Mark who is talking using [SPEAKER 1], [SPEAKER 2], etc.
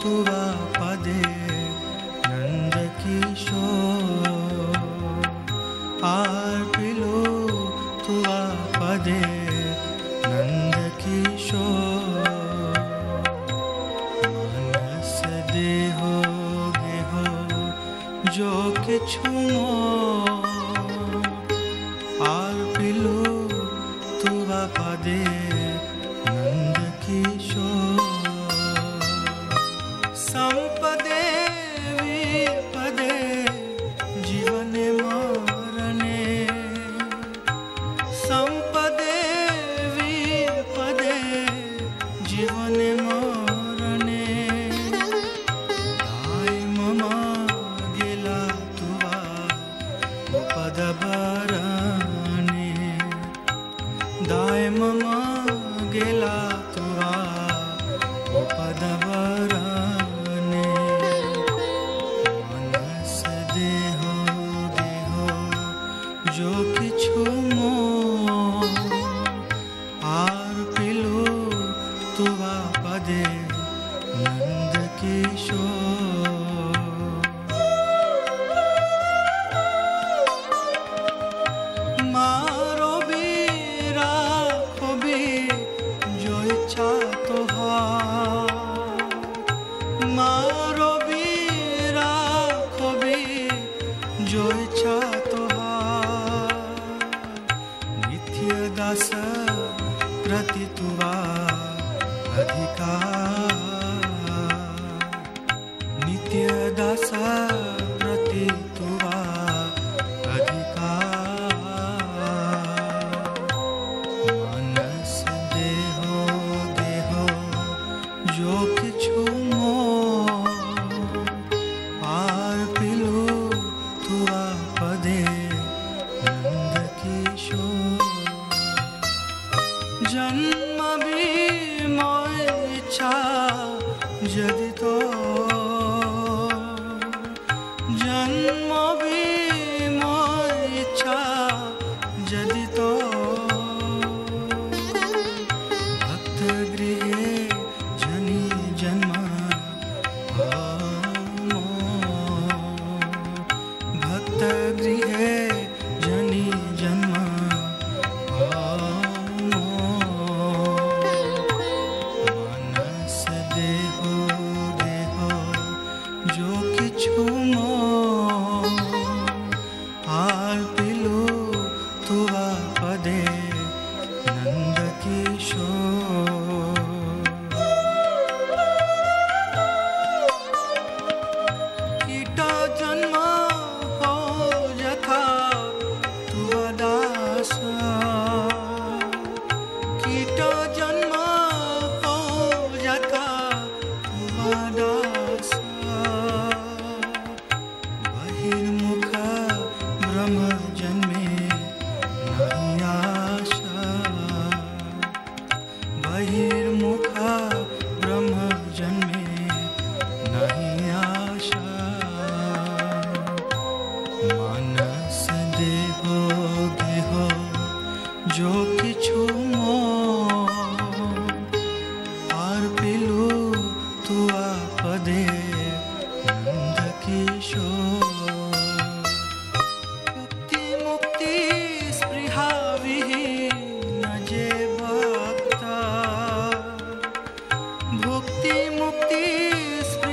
[SPEAKER 1] तुवा पदे Nand Kishore are pillow तुवा पदे नंद किशोर मानस देहो गेहो जो किछु मोर आर पिलो तुवा पदे नंद किशोर संपदे विपदे जीवने मरणे संपदे विपदे जीवने मरणे दाय ममा गेला तुवा पद भरणे दाय ममा गेला तुवा पद भरणे मनस देहो गेहो जो किछु मोर आर पिलो तुवा पदे नंद किशोर मारो भी राखो भी जो इच्छा तोहार मारो भी राखो भी जो इच्छा तोहार नित्य दास प्रति तुवा अधिकार नित्य दास प्रति तुवा अधिकार मनस देहो गेहो जो किछु मोर आर पिलो तुवा पदे नंद किशोर जन्म भी मोर इच्छा यदि तो जन्म भी मोर इच्छा यदि तो भक्त गृहे जनि जन्म भक्त गृहे जनि जन्म मनस देहो गेहो जो किछु मोर आर पिलो तुवा पदे नंद किशोर कीट जन्म हो यथा तुवा दास कीट जन्म हो यथा तुवा दास बहिर्मुख ब्रह्म जन्मे नहीं आशा बहिर्मुख ब्रह्म जन्मे नहीं आशा मनस देहो गेहो जो किछु मोर आर पिलो तुवा पदे नंद किशोर मुक्ति मुक्ति स्पृहा विहीन जे भक्ता भुक्ति मुक्ति